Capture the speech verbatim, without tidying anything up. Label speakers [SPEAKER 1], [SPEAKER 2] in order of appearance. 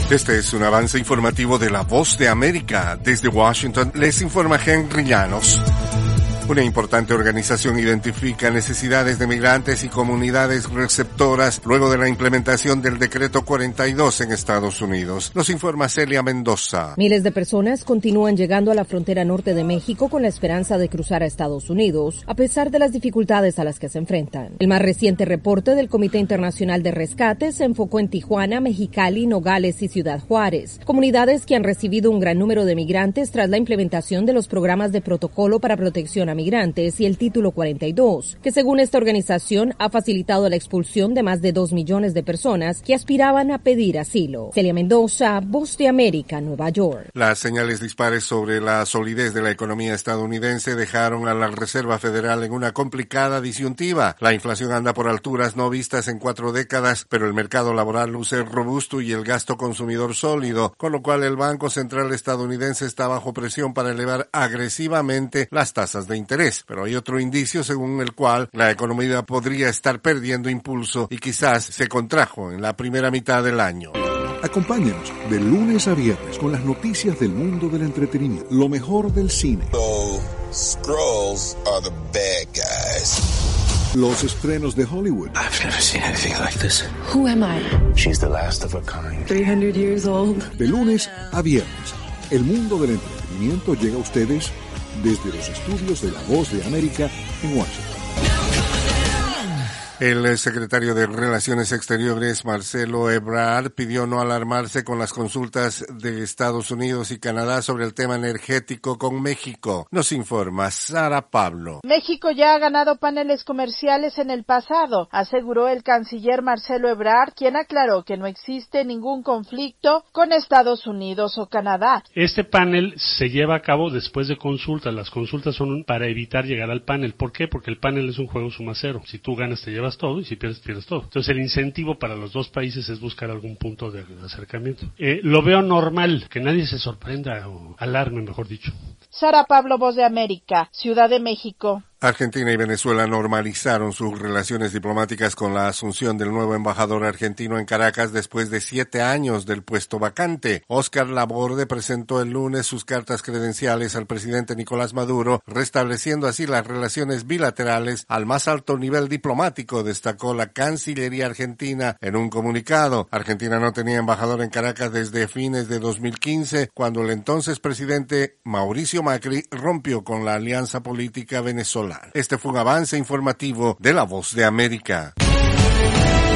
[SPEAKER 1] Este es un avance informativo de La Voz de América. Desde Washington les informa Henry Llanos. Una importante organización identifica necesidades de migrantes y comunidades receptoras luego de la implementación del Decreto cuarenta y dos en Estados Unidos. Nos informa Celia Mendoza.
[SPEAKER 2] Miles de personas continúan llegando a la frontera norte de México con la esperanza de cruzar a Estados Unidos, a pesar de las dificultades a las que se enfrentan. El más reciente reporte del Comité Internacional de Rescate se enfocó en Tijuana, Mexicali, Nogales y Ciudad Juárez, comunidades que han recibido un gran número de migrantes tras la implementación de los programas de protocolo para protección a migrantes y el Título cuarenta y dos, que según esta organización ha facilitado la expulsión de más de dos millones de personas que aspiraban a pedir asilo. Celia Mendoza, Voz de América, Nueva York.
[SPEAKER 1] Las señales dispares sobre la solidez de la economía estadounidense dejaron a la Reserva Federal en una complicada disyuntiva. La inflación anda por alturas no vistas en cuatro décadas, pero el mercado laboral luce robusto y el gasto consumidor sólido, con lo cual el Banco Central estadounidense está bajo presión para elevar agresivamente las tasas de interés. Pero hay otro indicio según el cual la economía podría estar perdiendo impulso y quizás se contrajo en la primera mitad del año.
[SPEAKER 3] Acompáñanos de lunes a viernes con las noticias del mundo del entretenimiento, lo mejor del cine.
[SPEAKER 4] So, Skrulls are the bad guys.
[SPEAKER 3] Los estrenos de Hollywood.
[SPEAKER 5] I've never seen anything like this.
[SPEAKER 6] Who am I?
[SPEAKER 5] She's the last of a kind.
[SPEAKER 6] three hundred years old.
[SPEAKER 3] De lunes a viernes, el mundo del entretenimiento llega a ustedes desde los estudios de La Voz de América en Washington.
[SPEAKER 1] El secretario de Relaciones Exteriores, Marcelo Ebrard, pidió no alarmarse con las consultas de Estados Unidos y Canadá sobre el tema energético con México. Nos informa Sara Pablo.
[SPEAKER 7] México ya ha ganado paneles comerciales en el pasado, aseguró el canciller Marcelo Ebrard, quien aclaró que no existe ningún conflicto con Estados Unidos o Canadá.
[SPEAKER 8] Este panel se lleva a cabo después de consultas. Las consultas son para evitar llegar al panel. ¿Por qué? Porque el panel es un juego suma cero. Si tú ganas, te llevas todo, y si pierdes, pierdes todo. Entonces el incentivo para los dos países es buscar algún punto de acercamiento. Eh, lo veo normal, que nadie se sorprenda o alarme, mejor dicho.
[SPEAKER 7] Sara Pablo, Voz de América, Ciudad de México.
[SPEAKER 1] Argentina y Venezuela normalizaron sus relaciones diplomáticas con la asunción del nuevo embajador argentino en Caracas después de siete años del puesto vacante. Óscar Laborde presentó el lunes sus cartas credenciales al presidente Nicolás Maduro, restableciendo así las relaciones bilaterales al más alto nivel diplomático, destacó la Cancillería argentina en un comunicado. Argentina no tenía embajador en Caracas desde fines de dos mil quince, cuando el entonces presidente Mauricio Macri rompió con la alianza política venezolana. Este fue un avance informativo de La Voz de América.